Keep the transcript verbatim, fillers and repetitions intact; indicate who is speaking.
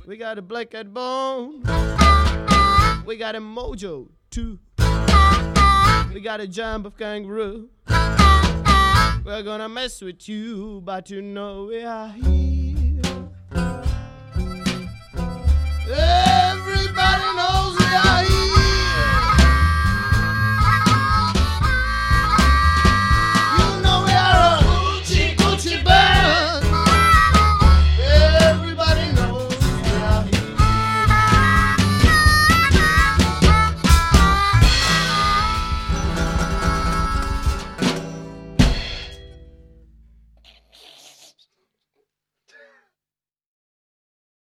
Speaker 1: We got a black cat bone. We got a mojo too. We got a jump of kangaroo. We're gonna mess with you, but you know we are here. Hey!